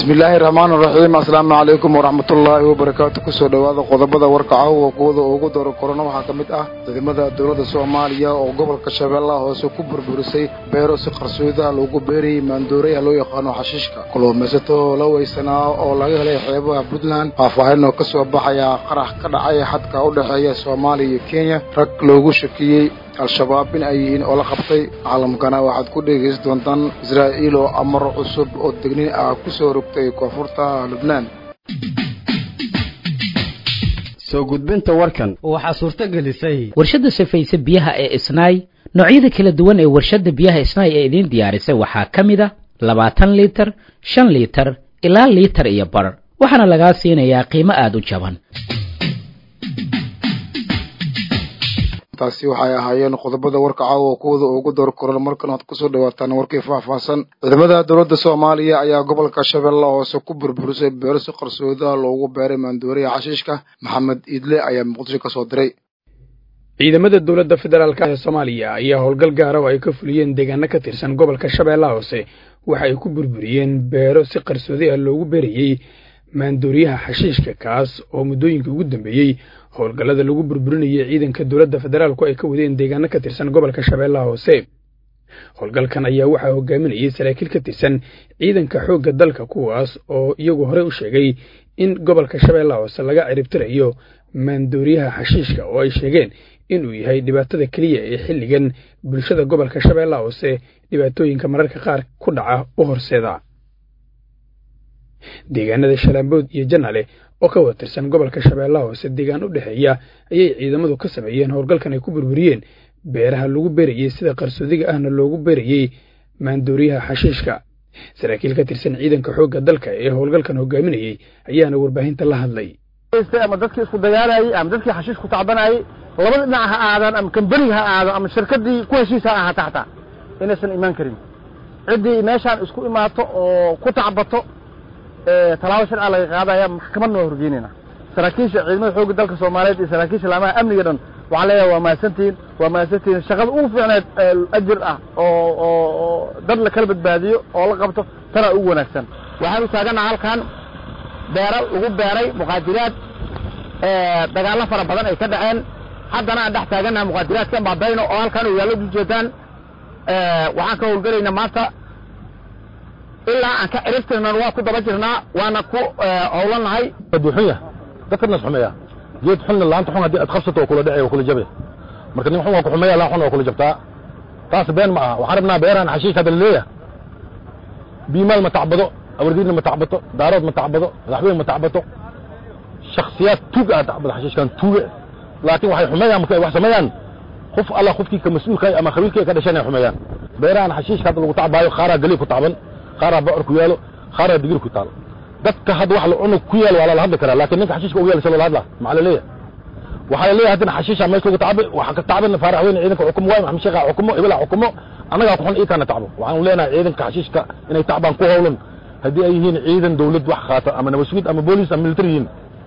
bismillaahi raxmaani raxiim assalaamu calaykum waraxmatullaahi wabarakaatu kusoo dhowaada qodobada warkaca oo kuwada ugu daro korona waxaa ka mid ah ciidamada dowladda soomaaliya oo gobolka shabeellaha hoose ku burburisay beero si qarsoodaha loogu beerayay maandooreyaha loo yaqaano xashiishka kalluumaysato la weysanaa oo laga helay xeebaha puntland faahfaahin oo ka soo baxaya qarax ka dhacay xadka u dhexeeya soomaaliya iyo kenya rag loogu shakiyey al-shabaab in ay yihiin oo la qabtay caalamkana waxaad ku dhegaysan doontaan israa'iil oo amar cusub oo degnin ah ku soo rogtay koonfurta lubnaan soo gudbinta warkan waxaa suurto gelisay warshadda sifaysa biyaha ee isnaay noocyada kala duwan ee warshadda biyaha isnaay ee idiin diyaarisay waxaa ka mid ah 20 liitar 5 liitar ilaa liitar iyo bar waxaana lagaa siinayaa qiimo aad u jaban taasi waxay ahaayeen qodobada warkaca oo kuwada ugu door koran markan aad ku soo dhawaataan warkii faahfaahsan ciidamada dowladda Soomaaliya ayaa gobolka Shabeellaha hoose ku burburisay beero si qarsooda loogu beeray maandooreyaha xashiishka Maxamed Idle ayaa Muqdisho ka soo diray ciidamada dowladda federaalka ee Soomaaliya ayaa howlgal gaar ah oo ay ka fuliyeen deegaano ka tirsan gobolka Shabeellaha hoose waxa ay ku burburiyeen beero si qarsooda loogu beerayay maandooreyaha xashiishka kaas oo muddooyinka ugu dambeeyay howlgallada lagu burburinayay ciidanka dowladda federaalku ay ka wadeen deegaano ka tirsan gobolka Shabeellaha hoose howlgalkan ayaa waxaa hogaaminayay saraakiil ka tirsan ciidanka xoogga dalka kuwaas oo iyagu hore u sheegay in gobolka Shabeellaha hoose laga ciribtirayo maandooreyaha xashiishka oo ay sheegeen inuu yahay dhibaatada kaliya ee xilligan bulshada gobolka Shabeellaha hoose dhibaatooyinka mararka qaar ku dhaca u horseeda deegaanada Shalambood iyo Jannale oo ka wada tirsan gobolka Shabeellaha hoose deegaan u dhaxeeya ayay ciidamadu ka sameeyeen howlgalkan ay ku burburiyeen beeraha lagu beerayay sida qarsoodiga ahna loogu beerayay maandooreyaha xashiishka saraakiil ka tirsan ciidanka xoogga dalka ee howlgalkan hogaaminayay ayaana warbaahinta la hadlay ama dadkii isku dagaalayay ama dadkii xashiish ku tacbanayay labada dhinac ha aadan ama kambaniga ha aado ama shirkadii ku heshiisa ah taxta inaysan iman karin cidii meeshaan isku imaato oo ku tacbato talaabo sharci laga qaadaya maxkamadna horgeynina saraakiisha ciidamada xoogga dalka Soomaaliyeed iyo saraakiisha laamaha amniga dhan waxa leeyahay waa maasantiin shaqada ugu fiicneed ajir ah oo dad la kala badbaadiyo oo la qabto tana ugu wanaagsan waxaan u taaganahay halkan beero lagu beeray muqaadiraad dagaalo fara badan ay ka dhaceen haddana aan dhex taaganahay muqaadiraadkan baabayno oo halkan u yaalo jeedaan waxaan ka howlgalaynaa maanta ilaa aan ka ciriftirna waa ku daba jirnaa waana ku howlanahay duuxaya dadka nas xumeeya geed xunna laanta xun hadii aad qabsato oo kula dhacay oo kula jabay marka nin xun waa ku xumeeya la xun oo kula jabtaa taas been ma aha waxaan rabnaa beeraan xashiish hada leeyahay biimal ma tacbado awrdiina ma tacbato daarood ma tacbado madaxweyne ma tacbato shakhsiyaad tuuga tacbado xashiishkan tuuga laakiin waxay xumeeyaan markay wax sameeyaan qof alla qofkii ka mas'uulka ama khabiirka ka dhashanay xumeeyaan beeraan xashiish hada lagu tacbaayo qaara gali ku tacban qaara bacur ku yaalo qaara digir ku taal dadka had wax la cuno ku yaal wala la hadli kara laakiin ninka xashiishka u yaal la hadla macallin waxa leeyahay hadana xashiisha meesha ugu tacbay waxa ka tacban faaraxweyn ciidanka xukumo way maxamed sheekh xukumo ibla xukumo anaga ku xun ii kana tacbo waxaan leenahay ciidanka xashiishka inay tacbaan ku howlan hadii ay yihiin ciidan dawlad wax qaata ama nabasugid ama booliis ama militariyin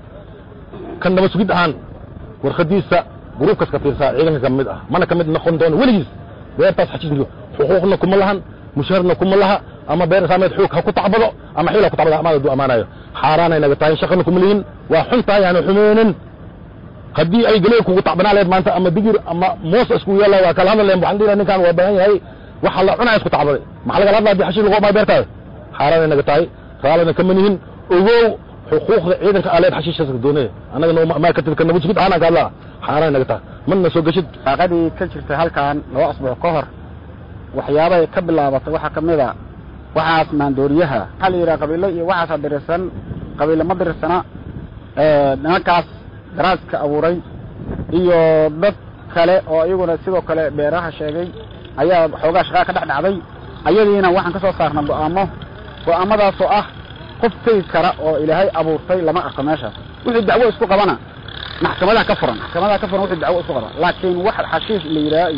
kan nabasugid ahaan warqadiisa gruubka ka tirsan ciidanka kamid ah mana kamid noqon doon waligiis beertaas xashiishka xuquuqna kuma lahan mushaharna kuma laha ama beer saameed xoog ha ku tacbado ama xiila ku tacbado ama du amaanayo xaaraanay naga tahay shaqana kuma liin waa xuntaa yaani xumeenin hadii ay galay kugu tacbanaaleed maanta ama digir ama moos isku yeelay waa kala hadleen waxaan diraa ninkan waa baahan yahay waxa la cunaa isku tacbaday maxaa laga hadlaa xashiish lagu ma beertaa xaaraanay naga tahay raalana kama nihin ogow xuquuqda ciidanka aleed xashiishka doonay anaga ma ka tirkan nabu jid ana gaala xaaraanay naga tahay manna soo gashid aqadi ka jirta halkan loo asbuuc ka hor waxyaabo ka bilaabatay waxa kamid ah waxaas maandooreyaha hal yira qabiilo iyo waxaas dirsan qabiilo ma dirsana ninkaas daraaska abuuray iyo dad kale oo iyaguna sidoo kale beeraha sheegay ayaa xoogaa shaqo ka dhacday ayadiina waxaan ka soo saarnaa go'aamadaas oo ah qof tagi kara oo ilaahay abuurtay lama arko meesha wixii dacwo isku qabana maxkamadaha ka furan wixii dacwo isku qabana laakiin wax xashiish la yiraahdo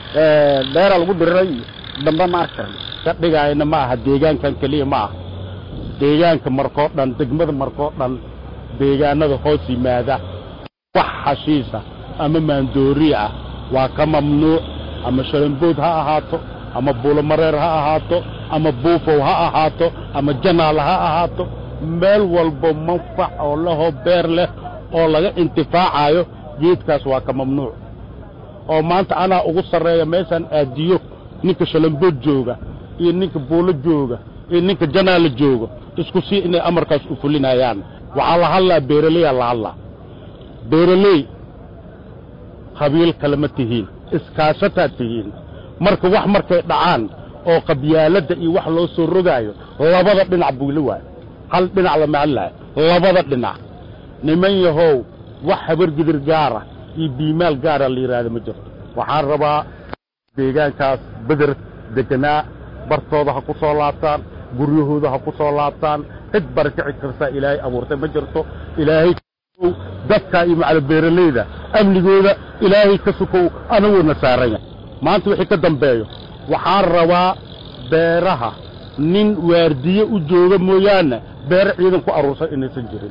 beera lagu diray damba ma arkan dhigayna ma aha deegaankan kaliya ma aha deegaanka markoo dhan degmada markoo dhan deegaanada hoos yimaada wax xashiisha ama maandooriya ah waa ka mamnuuc ama sharambood ha ahaato ama buulamareer ha ahaato ama buufow ha ahaato ama janaal ha ahaato meel walba manfac oo lahoo beer leh oo laga intifaacayo geedkaas waa ka mamnuuc oo maanta anaa ugu sarreeya meeshaan aadiyo ninka shalambood jooga iyo ninka buulo jooga iyo ninka janaala jooga isku sii inay amarkaas u fulinayaan waxaa la hadlaa beeraleyaa la hadlaa beeraley qabiil kalema tihiin iskaashataa tihiin marka wax markay dhacaan oo qabyaaladda iyo wax loo soo rogaayo labada dhinac buu la waayo hal dhinac lama hadlaayo labada dhinac niman yahow wax habargidir gaara iyo biimaal gaara la yidhaahdo ma jirto waxaan rabaa deegaankaas beder deganaa bartooda ha ku soo laabtaan guryahooda ha ku soo laabtaan cid barkici kartaa ilaahay abuurtay ma jirto ilaahay dadka iyo macala beeralayda amnigooda ilaahay ka sukow anaguna saaranya maanta wixii ka dambeeyo waxaan rabaa beeraha nin waardiye u jooga mooyaane beer ciidan ku aruursan inaysan jirin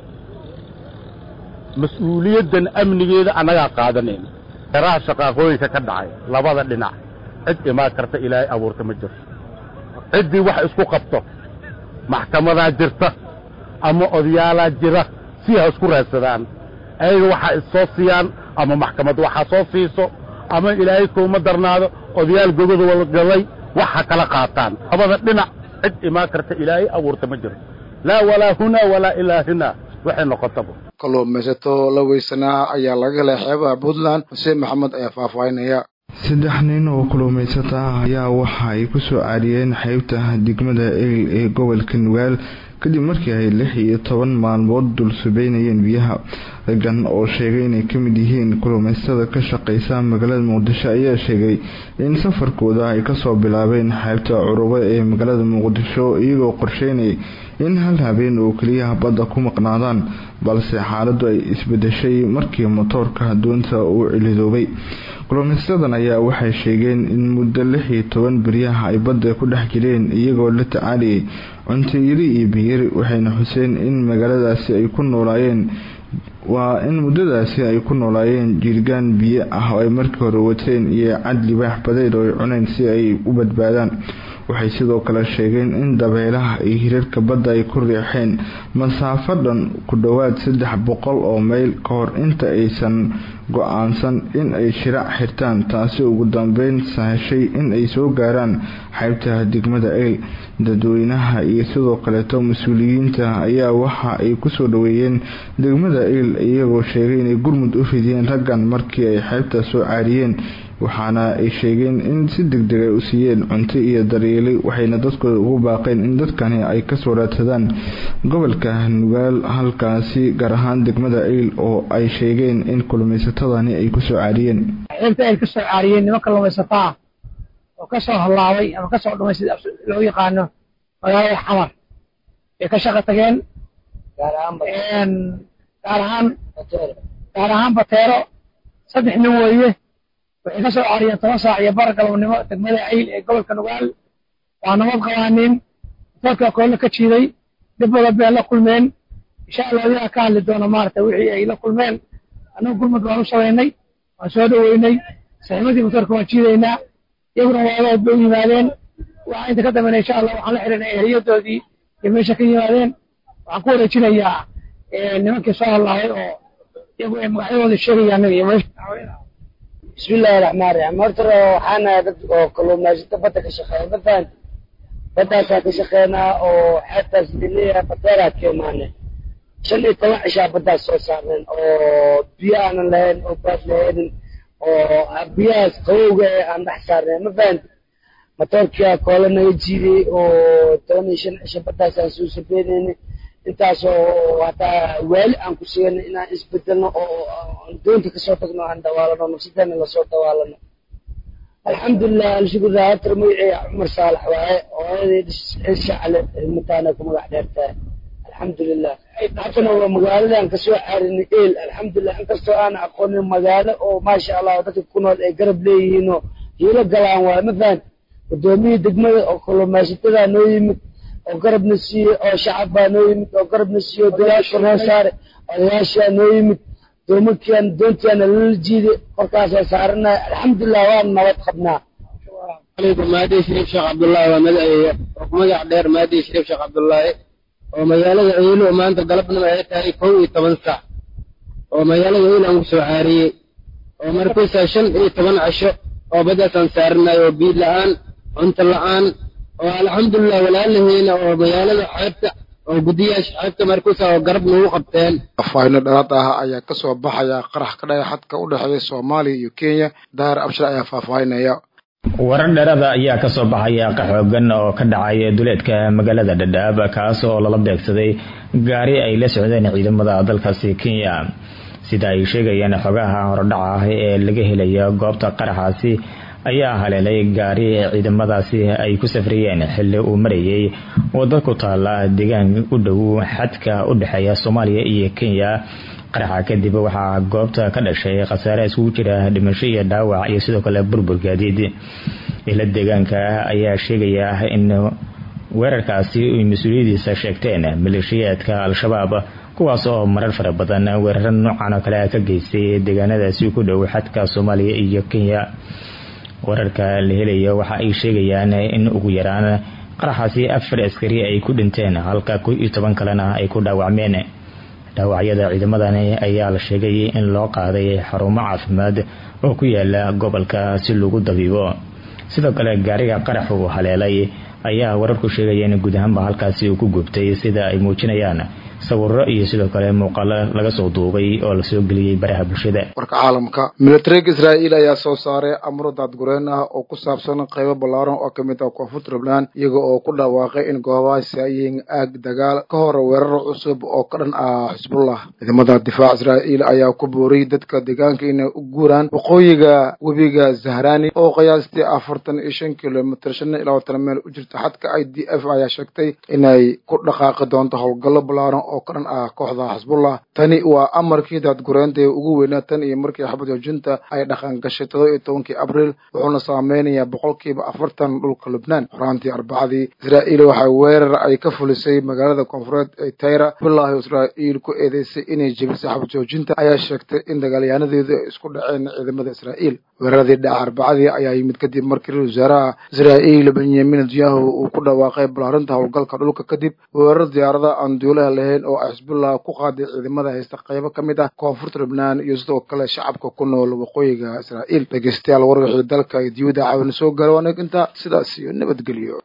mas-uuliyaddan amnigeeda annagaa qaadanayna beeraha shaqaaqooyinka ka dhacay labada dhinac cid imaan karta ilaahay abuurta ma jirto ciddii wax isku qabto maxkamadaa jirta ama odayaalaa jira si ha isku raadsadaan ayaga waxaa issoo siiyaan ama maxkamad waxaa soo siiso ama ilaahay kuuma darnaado odayaal gogoda walgalay waxa kala qaataan labada dhinac cid imaan karta ilaahay abuurta ma jirto laa walaa hunaa walaa ilaa hunaa waxay noqotaba kalluumaysato la weysanaa ayaa laga helay xeebaha puntland xuseen maxamed ayaa faahfaahinaya 3 nin oo kalluumaysato ah ayaa waxa ay ku soo caariyeen xeebta degmada Eyl ee gobolka Nugaal kadib markii ay 16 maalmood dul subeynayeen biyaha raggan oo sheegay inay ka mid yihiin kalluumaysatada ka shaqeysa magaalada Muqdisho ayaa sheegay in safarkooda ay ka soo bilaabeen xeebta Curuba ee magaalada Muqdisho iyagoo qorsheynay in hal habeen oo kaliya badda ku maqnaadaan balse xaaladdu ay isbedeshay markii motorka doonta uu cilidoobay kalluumaysatada ayaa waxay sheegeen in muddo 16 bariyaha ay badda ku dhex jireen iyagoo la tacaaliyay cunto yari iyo biyo waxayna xuseen in magaaladaasi ay ku noolaayeen jirgaan biyo ah oo ay markii hore wateen iyo cad libaax badeed oo ay cuneen si ay u badbaadaan waxay sidoo kale sheegeen in dabeelaha iyo hirarka badda ay ku riixeen masaafo dhan ku dhawaad 300 oo mayl ka hor inta aysan go'aansan in ay shiraac xirtaan taasi ugu dambeyn sahashay in ay soo gaaraan xeebta degmada Eyl dadweynaha iyo sidoo kale mas'uuliyiinta ayaa waxa ay ku soo dhaweeyeen degmada Eyl iyagoo sheegay in gurmud u fidiyeen raggan markii ay xeebta soo caariyeen waxaana ay sheegeen in si degdeg ah u siiyeen cunto iyo daryeel waxayna dadkooda ugu baaqeen in dadkani ay ka soo raadsadaan gobolka Nugaal halkaasi gaar ahaan degmada Eyl oo ay sheegeen in kalluumaysatadani ay ku soo caariyeen inta ay ka soo caariyeen nimanka kalluumaysataa oo ka soo halaaway ama ka soo dhumay sida loo yaqaano magaalada Xamar ee ka shaqo tageen gaar ahaan Bateero 3 nin weeye waxay ka soo caariyeen 10 saac iyo bar galabnimo degmada Eyl ee gobolka Nugaal waa nabad qawaaniin dadka koolka ka jiiday dibada bay la kulmeen insha Allah yaa ka hadli doona maarta wixii ay la kulmeen anagu gurmad waan u sameynay waan soo dhaweynay saxiibadii motorka waan jiidaynaa iyaguna waa u yimaadeen waxa inta ka dambeeyay insha Allah waxaan la xirinay eheyadoodii iyo meesha ka yimaadeen waxaan ku wareejinayaa nimankii soo hadlaayay oo iyagu ay magacyadooda sheegayaan iyo meesha بسم الله الرحمن الرحيم مرتر وحنا كلهم ناجت بدأ كشخير بدأ كشخيرنا أو حتى سدلية بطيرات كمان شن يتوحش بدأ صوصان أو بيان لين أو بات لين أو بياس قوة عند حسارنا مثلا مطور كيا كلنا يجري أو توني شن بدأ سانسوس بينين intaas oo hata weel aan ku sheegay inaan isbeddelno oo doonta ka soo tagno aan dawaalano nafsadana la soo dawaalano alxamdulillah alshukraa tarmiici Umar Saalax waaye oo shacale mutaana kuma wax dheertaa alxamdulillah ay dhacdana waa magaaladan ka soo caarinay Eyl alxamdulillah inkastoo aan aqoonin magaalo oo ma sha Allah dadka ku nool ay garab leeyihiin oo hilo galaan waa mafaan gudoomiye degmada oo kalluumaysatada noo yimid oo garab nasiyo oo shacab noo yimid oo garab nasiyo dalaasha noo saare ayaasha noo yimid doontiina la jiiday korkaas saarnaa alxamdulillah waan nabad qabnaa عليكم مهدي شريف شيخ عبد الله ومدع دير مهدي شريف شيخ عبد الله ومجالة عيلو وما أنت قلبنا ما يتهي كوي 8 ساعة ومجالة عيلو أنقصوا عاري ومركوسة شن 8 عشو وبدأ سنسارنا وبيد الآن وانت الآن والحمد لله والآن هنا ومجالة حيبتا وقدياش حيبتا مركوسة وقربنا وقبتين afayno dhalad ah ayaa ka soo baxaya qarax ka dhacay xadka u dhaxeeya Soomaaliya iyo Kenya daar abshir ayaa faafaynaya warar dheeraada ayaa ka soo baxaya qaxoogan oo ka dhacay duleedka magaalada Dadaab kaas oo lala beegsaday gaari ay la socdeen ciidamada dalkaasi Kenya sida ay sheegayaan xogaha hordhaca ah ee laga helayo goobta qaraxaasi ayaa haleelay gaari ciidamadaasi ay ku safriyeen xilli uu marayay waddo ku taala deegaan u dhow xadka u dhaxeeya Soomaaliya iyo Kenya qaraxa kadib waxaa goobta ka dhashay khasaare isugu jira dhimasho iyo dhaawac iyo sidoo kale burbur gaadiid ila deegaanka ayaa sheegaya in weerarkaasi ay mas'uuliyadiisa sheegteen maleeshiyaadka al-shabaab kuwaas oo marar fara badan weerar noocan kale ka geystay deegaanadaasi ku dhow xadka Soomaaliya iyo Kenya wararka la helayo waxa ay sheegayaan in ugu yaraan qaraxaasi 4 askari ay ku dhinteen halka 12 kalena ay ku dhaawacmeen dhaawacyada ciidamadani ayaa la sheegay in loo qaaday xarumo caafimaad oo ku yaala gobolka si lagu dabiibo sidoo kale gaariga qaraxu haleelay ayaa wararku sheegayeen guud ahaan halkaasi uu ku gubtay sida ay muujinayaan sawirro iyo sidoo kale muuqaalo laga soo duubay oo la soo geliyay baraha bulshada warka caalamka militariga Israa'iil ayaa soo saaray amro daadgureen ah oo ku saabsan qaybo ballaaran oo kamid ah koonfurta Lebanon iyaga oo ku dhawaaqay in goobahaasi ay yihiin aag dagaal ka hor weerar cusub oo ka dhan ah Hezbollah ciidamada difaaca Israa'iil ayaa ku booriyay dadka deegaanka inay u guuraan waqooyiga webiga Zahrani oo qiyaastii 45 kilomitir 25 meel u jirta xadka IDF ayaa sheegtay inay ku dhaqaaqi doonto howlgallo ballaaran oo ka dhan ah kooxda Hezbollah tani waa amarkii daadgureenta ugu weynaa tan iyo markii xabad joojinta ay dhaqan gashay 17 Abriil wuxuuna saameynayaa 40% dhulka Lebanon horaantii Arbacadii Israa'iil waxa weerar ay ka fulisay magaalada koonfureed ee Tyre billahi Israa'iil ku eedeysay inay jebisay xabad joojinta ayaa sheegtay in dagaalyahanadoodu ay isku dhaceen ciidamada Israa'iil weeraradii dhaca Arbacadii ayaa yimid kadib markii wasaaraha Israa'iil Benjamin Netanyahu uu ku dhawaaqay balaarinta howlgalka dhulka kadib weerar diyaarada aan duulaha lahayn oo Hezbollah ku qaaday ciidamada haysta qaybo kamid ah koonfurta Lebanon iyo sidoo kale shacabka ku nool waqooyiga Israa'iil dhageystayaal wararka dalka iyo dibadda caawin soo gaaraan inta sidaas iyo nabadgelyo